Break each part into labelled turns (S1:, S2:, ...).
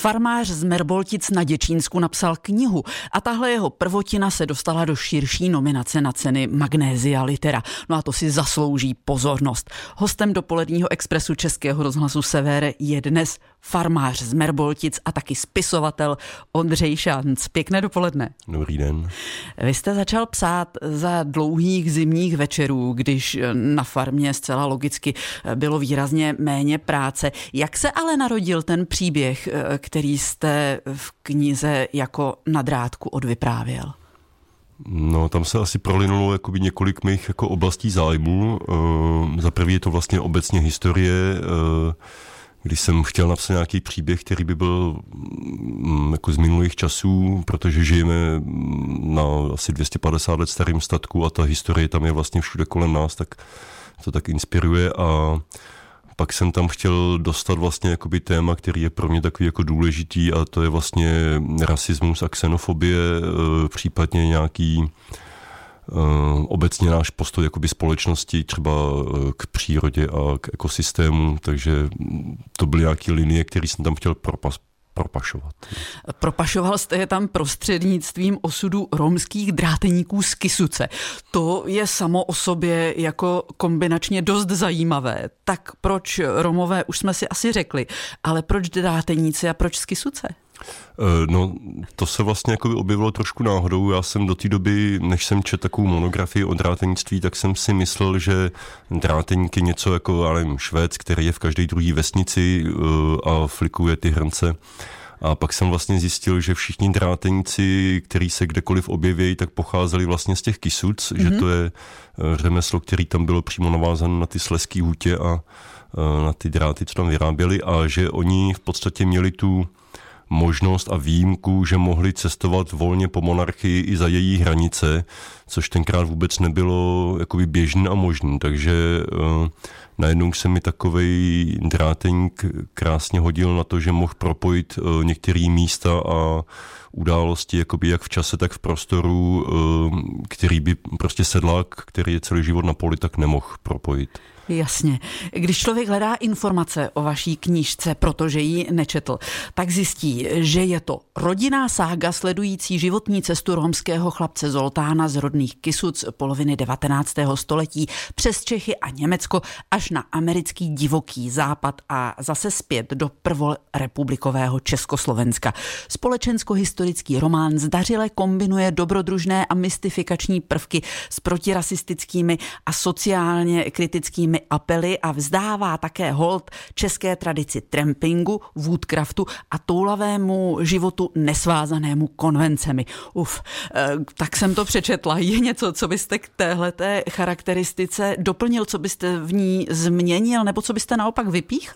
S1: Farmář z Merboltic na Děčínsku napsal knihu a tahle jeho prvotina se dostala do širší nominace na ceny Magnésia Litera. No a to si zaslouží pozornost. Hostem dopoledního expresu Českého rozhlasu Sever je dnes farmář z Merboltic a taky spisovatel Ondřej Šanc. Pěkné dopoledne.
S2: Dobrý den.
S1: Vy jste začal psát za dlouhých zimních večerů, když na farmě zcela logicky bylo výrazně méně práce. Jak se ale narodil ten příběh, který jste v knize jako na drátku odvyprávěl?
S2: No, tam se asi prolinulo jakoby několik mých jako oblastí zájmu. Za prvý je to vlastně obecně historie, když jsem chtěl napsat nějaký příběh, který by byl jako z minulých časů, protože žijeme na asi 250 let starým statku a ta historie tam je vlastně všude kolem nás, tak to tak inspiruje. A pak jsem tam chtěl dostat vlastně jakoby téma, který je pro mě takový jako důležitý, a to je vlastně rasismus a xenofobie, případně nějaký obecně náš postoj jakoby společnosti třeba k přírodě a k ekosystému, takže to byly nějaké linie, které jsem tam chtěl propašovat.
S1: Propašoval jste je tam prostřednictvím osudu romských dráteníků z Kysuce. To je samo o sobě jako kombinačně dost zajímavé. Tak proč Romové, už jsme si asi řekli, ale proč dráteníci a proč z Kysuce?
S2: No, to se vlastně jako objevilo trošku náhodou. Já jsem do té doby, než jsem četl takovou monografii o drátenictví, tak jsem si myslel, že dráteník je něco jako, já nevím, Švéd, který je v každé druhé vesnici a flikuje ty hrnce. A pak jsem vlastně zjistil, že všichni dráteníci, který se kdekoliv objeví, tak pocházeli vlastně z těch Kysuc, že to je řemeslo, který tam bylo přímo navázané na ty slezský hutě a na ty dráty, co tam vyráběli, a že oni v podstatě měli tu možnost a výjimku, že mohli cestovat volně po monarchii i za její hranice, což tenkrát vůbec nebylo jakoby běžný a možný. Takže najednou se mi takovej dráteník krásně hodil na to, že mohl propojit některé místa a události jakoby jak v čase, tak v prostoru, který by prostě sedlák, který je celý život na poli, tak nemohl propojit.
S1: Jasně. Když člověk hledá informace o vaší knížce, protože ji nečetl, tak zjistí, že je to rodinná sága sledující životní cestu romského chlapce Zoltána z rodných Kysuc poloviny 19. století přes Čechy a Německo až na americký divoký západ a zase zpět do prvorepublikového Československa. Společensko-historický román zdařile kombinuje dobrodružné a mystifikační prvky s protirasistickými a sociálně kritickými apely a vzdává také hold české tradici trampingu, woodcraftu a toulavému životu nesvázanému konvencemi. Tak jsem to přečetla. Je něco, co byste k téhleté charakteristice doplnil, co byste v ní změnil, nebo co byste naopak vypíchl?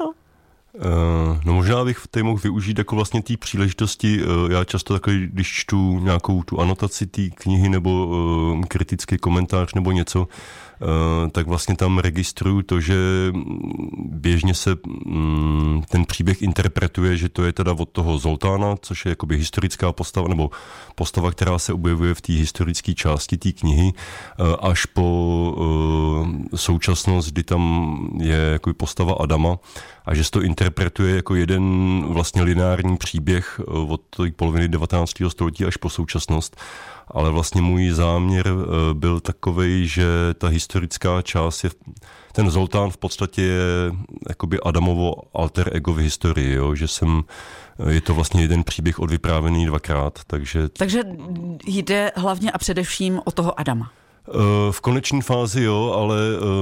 S2: No možná bych tady mohl využít jako vlastně té příležitosti. Já často takhle, když čtu nějakou tu anotaci té knihy nebo kritický komentář nebo něco, tak vlastně tam registruju to, že běžně se ten příběh interpretuje, že to je teda od toho Zoltána, což je jakoby historická postava, nebo postava, která se objevuje v té historické části té knihy, až po současnost, kdy tam je jakoby postava Adama, a že se to interpretuje jako jeden vlastně lineární příběh od té poloviny 19. století až po současnost. Ale vlastně můj záměr byl takovej, že ta historická část je, ten Zoltán v podstatě je jakoby Adamovo alter ego v historii, jo? Že je to vlastně jeden příběh odvyprávěný dvakrát, takže
S1: jde hlavně a především o toho Adama.
S2: V koneční fázi jo, ale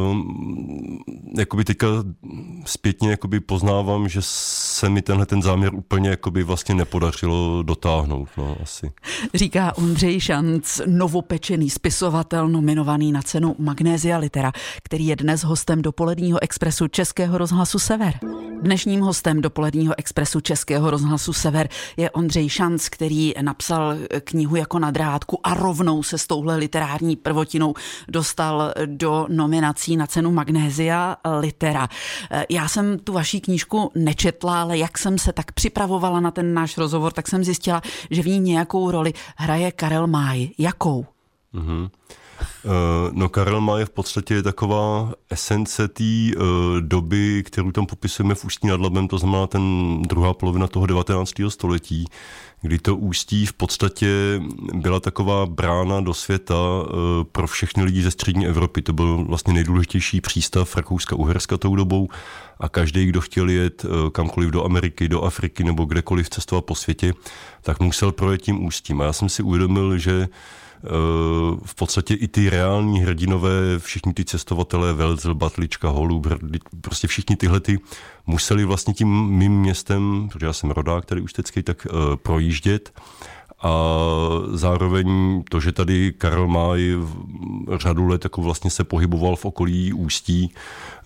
S2: jakoby teďka zpětně jakoby poznávám, že se mi ten záměr úplně jakoby vlastně nepodařilo dotáhnout, no asi. Říká
S1: Ondřej Šanc, novopečený spisovatel nominovaný na cenu Magnésia Litera, který je dnes hostem dopoledního expresu Českého rozhlasu Sever. Dnešním hostem dopoledního expresu Českého rozhlasu Sever je Ondřej Šanc, který napsal knihu jako na drátku a rovnou se s touhle literární prvotinou dostal do nominací na cenu Magnésia Litera. Já jsem tu vaši knížku nečetla, ale jak jsem se tak připravovala na ten náš rozhovor, tak jsem zjistila, že v ní nějakou roli hraje Karel Máj. Jakou?
S2: No Karel Má je v podstatě taková esence té doby, kterou tam popisujeme v Ústí nad Labem, to znamená ten druhá polovina toho 19. století, kdy to Ústí v podstatě byla taková brána do světa pro všechny lidi ze střední Evropy. To byl vlastně nejdůležitější přístav Rakouska-Uherska tou dobou a každý, kdo chtěl jet kamkoliv do Ameriky, do Afriky nebo kdekoliv cestovat po světě, tak musel projet tím Ústím. A já jsem si uvědomil, že v podstatě i ty reální hrdinové, všichni ty cestovatelé, Welzel, Batlička, Holub, prostě všichni tyhle museli vlastně tím mým městem, protože já jsem rodák tady ústecký, tak projíždět. A zároveň to, že tady Karel Máj řadu let jako vlastně se pohyboval v okolí Ústí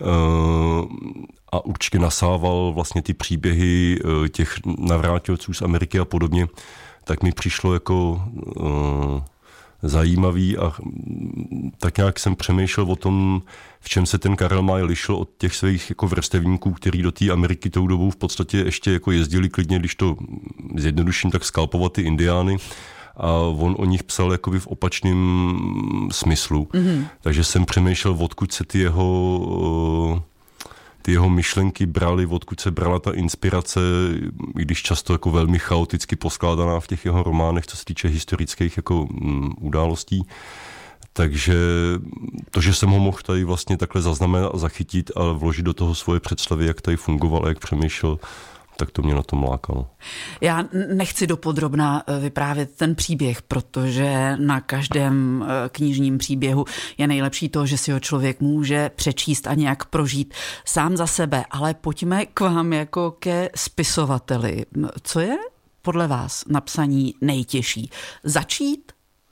S2: a určitě nasával vlastně ty příběhy těch navrátilců z Ameriky a podobně, tak mi přišlo jako zajímavý a tak nějak jsem přemýšlel o tom, v čem se ten Karel Máj lišil od těch svých jako vrstevníků, který do té Ameriky tou dobou v podstatě ještě jako jezdili klidně, když to zjednoduším, tak skalpovat ty indiány a on o nich psal jakoby v opačném smyslu. Mm-hmm. Takže jsem přemýšlel, odkud se ty jeho myšlenky brali, odkud se brala ta inspirace, i když často jako velmi chaoticky poskládaná v těch jeho románech, co se týče historických jako událostí. Takže to, že jsem ho mohl tady vlastně takhle zaznamenat a zachytit a vložit do toho svoje představy, jak tady fungoval a jak přemýšlel, tak to mě na tom lákalo.
S1: Já nechci dopodrobna vyprávět ten příběh, protože na každém knižním příběhu je nejlepší to, že si ho člověk může přečíst a nějak prožít sám za sebe. Ale pojďme k vám jako ke spisovateli. Co je podle vás na psaní nejtěžší? Začít?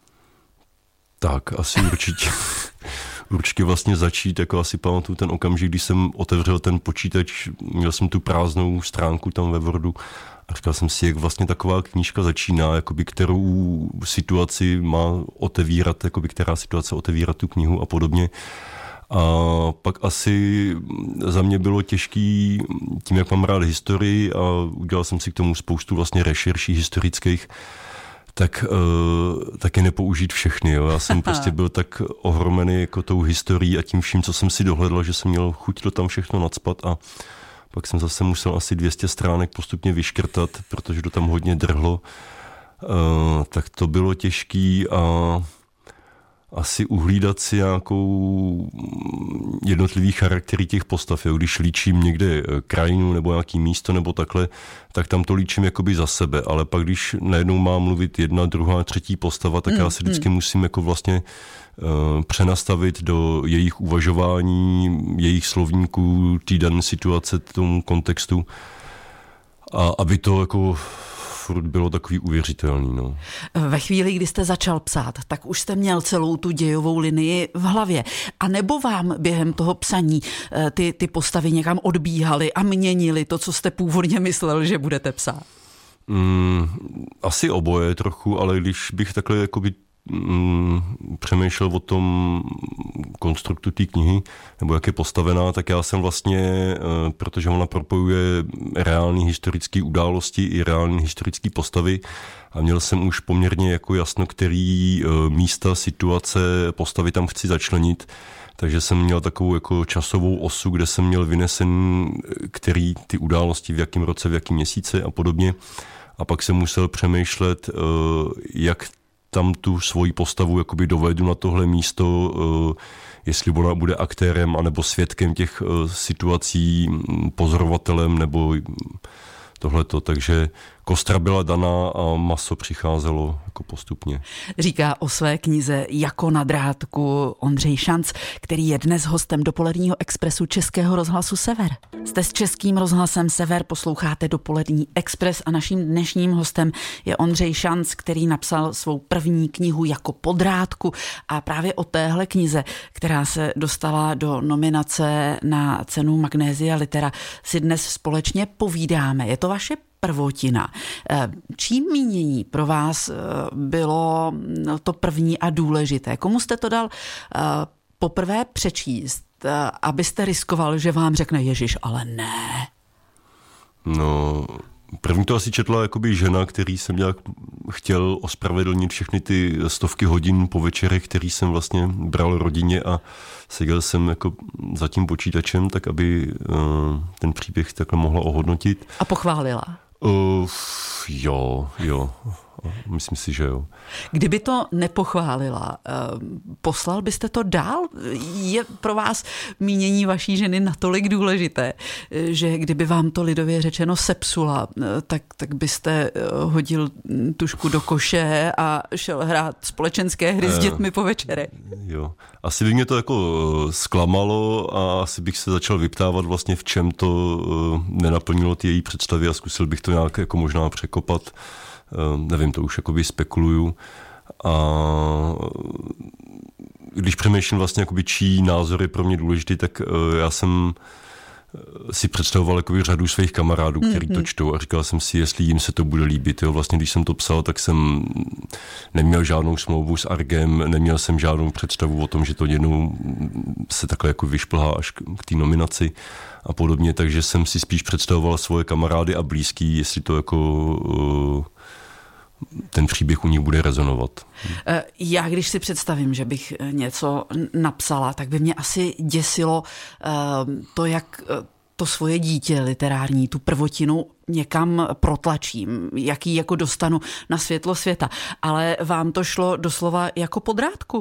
S2: Tak, asi určitě. Určitě vlastně začít, jako asi pamatuju ten okamžik, když jsem otevřel ten počítač, měl jsem tu prázdnou stránku tam ve Wordu a říkal jsem si, jak vlastně taková knížka začíná, jakoby kterou situaci má otevírat, jakoby která situace otevírá tu knihu a podobně. A pak asi za mě bylo těžký, tím jak mám rád historii a udělal jsem si k tomu spoustu vlastně rešerší historických, tak je nepoužít všechny. Jo. Já jsem prostě byl tak ohromený jako tou historií a tím vším, co jsem si dohledal, že jsem měl chuť to tam všechno nacpat a pak jsem zase musel asi 200 stránek postupně vyškrtat, protože to tam hodně drhlo. Tak to bylo těžký a asi uhlídat si nějakou jednotlivý charaktery těch postav. Jo. Když líčím někde krajinu nebo nějaký místo nebo takhle, tak tam to líčím jakoby za sebe. Ale pak, když najednou má mluvit jedna, druhá, třetí postava, tak já si vždycky musím jako vlastně přenastavit do jejich uvažování, jejich slovníků, té dané situace, tomu kontextu. A aby to jako furt bylo takový uvěřitelný. No.
S1: Ve chvíli, kdy jste začal psát, tak už jste měl celou tu dějovou linii v hlavě. A nebo vám během toho psaní ty postavy někam odbíhaly a měnily to, co jste původně myslel, že budete psát?
S2: Asi oboje trochu, ale když bych takhle jakoby přemýšlel o tom konstruktu té knihy, nebo jak je postavená, tak já jsem vlastně, protože ona propojuje reální historické události i reální historické postavy a měl jsem už poměrně jako jasno, který místa, situace, postavy tam chci začlenit, takže jsem měl takovou jako časovou osu, kde jsem měl vynesen, který ty události v jakém roce, v jakém měsíci a podobně. A pak jsem musel přemýšlet, jak tam tu svoji postavu jakoby dovedu na tohle místo, jestli ona bude aktérem anebo svědkem těch situací, pozorovatelem nebo tohleto. Takže kostra byla daná a maso přicházelo jako postupně.
S1: Říká o své knize Jako na drátku Ondřej Šanc, který je dnes hostem Dopoledního expresu Českého rozhlasu Sever. Jste s Českým rozhlasem Sever, posloucháte Dopolední expres a naším dnešním hostem je Ondřej Šanc, který napsal svou první knihu Jako po drátku a právě o téhle knize, která se dostala do nominace na cenu Magnesia Litera, si dnes společně povídáme. Je to vaše prvotina. Čím mínění pro vás bylo to první a důležité? Komu jste to dal poprvé přečíst, abyste riskoval, že vám řekne Ježiš, ale ne?
S2: No, první to asi četla jakoby žena, který jsem nějak chtěl ospravedlnit všechny ty stovky hodin po večerech, který jsem vlastně bral rodině a seděl jsem jako za tím počítačem, tak aby ten příběh takhle mohla ohodnotit.
S1: A pochválila?
S2: Jo. Myslím si, že jo.
S1: Kdyby to nepochválila, poslal byste to dál? Je pro vás mínění vaší ženy natolik důležité, že kdyby vám to lidově řečeno sepsula, tak byste hodil tužku do koše a šel hrát společenské hry s dětmi po večerech?
S2: Jo. Asi by mě to jako zklamalo a asi bych se začal vyptávat vlastně, v čem to nenaplnilo ty její představy a zkusil bych to nějak jako možná překopat. Nevím, to už jakoby spekuluju. A když přemýšlím vlastně, jakoby, čí názor je pro mě důležitý, tak já jsem si představoval jakoby řadu svých kamarádů, kteří to čtou a říkal jsem si, jestli jim se to bude líbit. Jo. Vlastně, když jsem to psal, tak jsem neměl žádnou smlouvu s Argem, neměl jsem žádnou představu o tom, že to jednou se takhle jako vyšplhá až k té nominaci a podobně, takže jsem si spíš představoval svoje kamarády a blízký, jestli to jako ten příběh u nich bude rezonovat.
S1: Já když si představím, že bych něco napsala, tak by mě asi děsilo to, jak to svoje dítě literární, tu prvotinu někam protlačím, jaký jako dostanu na světlo světa. Ale vám to šlo doslova jako po drátku.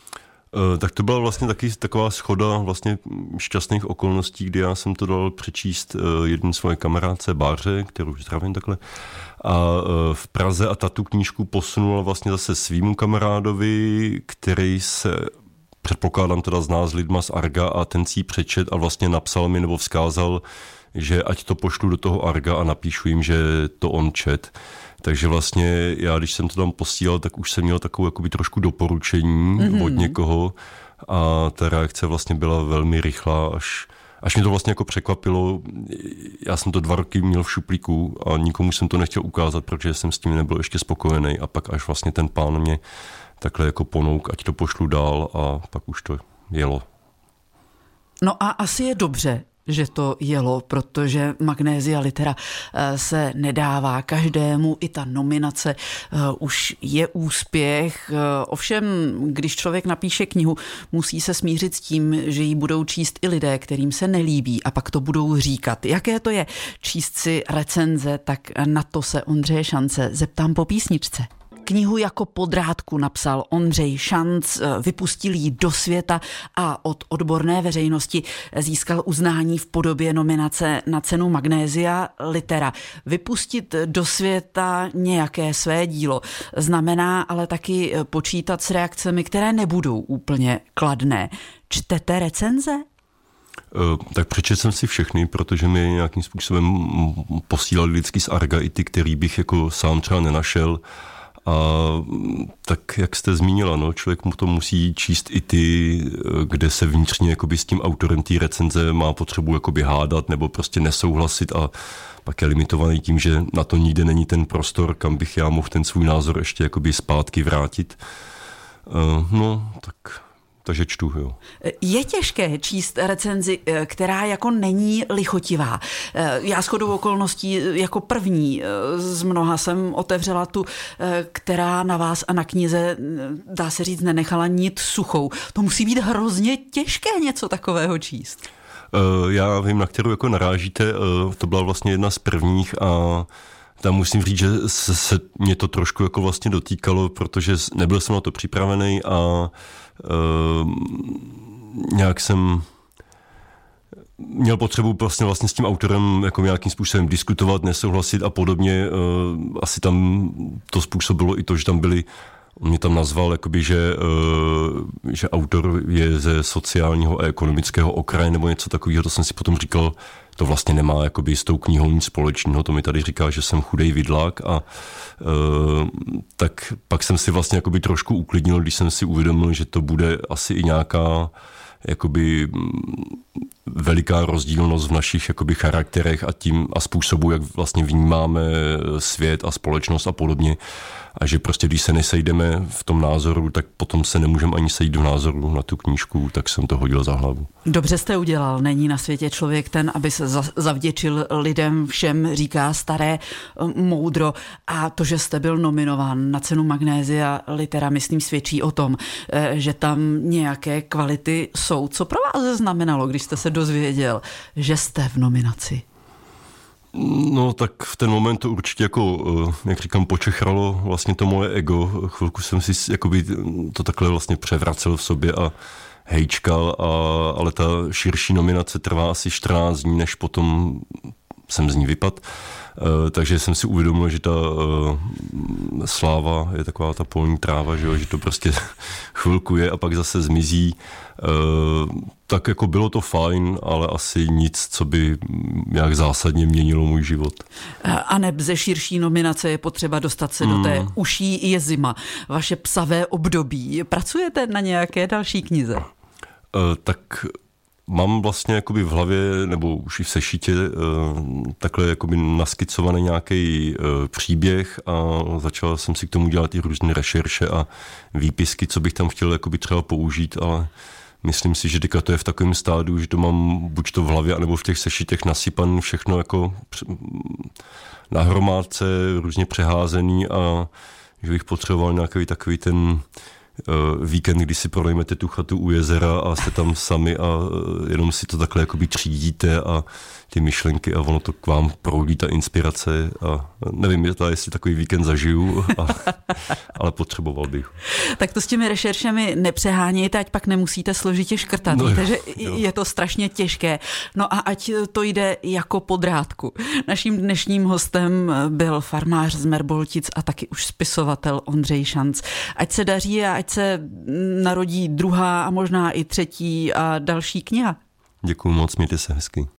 S2: Tak to byla vlastně taky taková shoda vlastně šťastných okolností, kdy já jsem to dal přečíst jedné svoje kamarádce Báře, kterou už zdravím takhle, a v Praze a tu knížku posunula vlastně zase svýmu kamarádovi, který se, předpokládám teda, zná s lidma z Arga a ten si ji přečet a vlastně napsal mi nebo vzkázal, že ať to pošlu do toho Arga a napíšu jim, že to on čet. Takže vlastně já, když jsem to tam posílal, tak už jsem měl takovou jakoby trošku doporučení od někoho a ta reakce vlastně byla velmi rychlá, až mě to vlastně jako překvapilo. Já jsem to 2 roky měl v šuplíku a nikomu jsem to nechtěl ukázat, protože jsem s tím nebyl ještě spokojený a pak až vlastně ten pán mě takhle jako ponouk, ať to pošlu dál a pak už to jelo.
S1: No a asi je dobře, že to jelo, protože Magnésia Litera se nedává každému, i ta nominace už je úspěch. Ovšem, když člověk napíše knihu, musí se smířit s tím, že ji budou číst i lidé, kterým se nelíbí a pak to budou říkat. Jaké to je číst si recenze, tak na to se Ondřeje Šance zeptám po písničce. Knihu jako po drátku napsal Ondřej Šanc, vypustil ji do světa a od odborné veřejnosti získal uznání v podobě nominace na cenu Magnésia Litera. Vypustit do světa nějaké své dílo znamená ale taky počítat s reakcemi, které nebudou úplně kladné. Čtete recenze?
S2: Tak přečetl jsem si všechny, protože mi nějakým způsobem posílali vždycky z Arga i ty, který bych jako sám třeba nenašel. A tak, jak jste zmínila, no, člověk mu to musí číst i ty, kde se vnitřně jakoby s tím autorem té recenze má potřebu jakoby hádat nebo prostě nesouhlasit a pak je limitovaný tím, že na to nikde není ten prostor, kam bych já mohl ten svůj názor ještě jakoby zpátky vrátit. No, takže čtu, jo.
S1: Je těžké číst recenzi, která jako není lichotivá. Já shodou okolností jako první z mnoha jsem otevřela tu, která na vás a na knize, dá se říct, nenechala nit suchou. To musí být hrozně těžké něco takového číst.
S2: Já vím, na kterou jako narážíte. To byla vlastně jedna z prvních a tam musím říct, že se mě to trošku jako vlastně dotýkalo, protože nebyl jsem na to připravený a nějak jsem měl potřebu vlastně s tím autorem jako nějakým způsobem diskutovat, nesouhlasit a podobně. Asi tam to způsobilo i to, že tam byli, on mě tam nazval, jakoby, že autor je ze sociálního a ekonomického okraje nebo něco takového, to jsem si potom říkal, to vlastně nemá jakoby s tou knihou nic společného, to mi tady říká, že jsem chudej vidlák a tak pak jsem si vlastně jakoby trošku uklidnil, když jsem si uvědomil, že to bude asi i jakoby veliká rozdílnost v našich jakoby charakterech a způsobu, jak vlastně vnímáme svět a společnost a podobně. A že prostě, když se nesejdeme v tom názoru, tak potom se nemůžeme ani sejít v názoru na tu knížku, tak jsem to hodil za hlavu.
S1: Dobře jste udělal. Není na světě člověk ten, aby se zavděčil lidem, všem říká staré moudro. A to, že jste byl nominován na cenu Magnézia Litera, myslím, svědčí o tom, že tam nějaké kvality jsou. Co pro vás znamenalo, když jste se dozvěděl, že jste v nominaci?
S2: No tak v ten moment to určitě jako, jak říkám, počechralo vlastně to moje ego. Chvilku jsem si jakoby to takhle vlastně převracel v sobě a hejčkal, ale ta širší nominace trvá asi 14 dní, než potom jsem z ní vypadl. Takže jsem si uvědomil, že ta sláva je taková ta polní tráva, že to prostě chvilku je a pak zase zmizí. Tak jako bylo to fajn, ale asi nic, co by nějak zásadně měnilo můj život.
S1: A neb ze širší nominace je potřeba dostat se do té uší, je zima. Vaše psavé období. Pracujete na nějaké další knize?
S2: Tak mám vlastně jakoby v hlavě, nebo už i v sešitě, takhle jakoby naskicovaný nějaký příběh a začal jsem si k tomu dělat i různé rešerše a výpisky, co bych tam chtěl jakoby třeba použít, ale myslím si, že teďka to je v takovém stádiu, že to mám buď to v hlavě, anebo v těch sešitech nasypaný všechno jako na hromádce, různě přeházený a že bych potřeboval nějaký takový ten víkend, kdy si pronajmete tu chatu u jezera a jste tam sami a jenom si to takhle jakoby třídíte a ty myšlenky a ono to k vám proudí ta inspirace a nevím, jestli takový víkend zažiju, ale potřeboval bych.
S1: Tak to s těmi rešeršemi nepřehánějte, ať pak nemusíte složitě škrtat.
S2: No,
S1: víte, že je to strašně těžké. No a ať to jde jako po drátku. Naším dnešním hostem byl farmář z Merboltic a taky už spisovatel Ondřej Šanc. Ať se daří a ať se narodí druhá a možná i třetí a další kniha.
S2: Děkuju moc, mějte se hezky.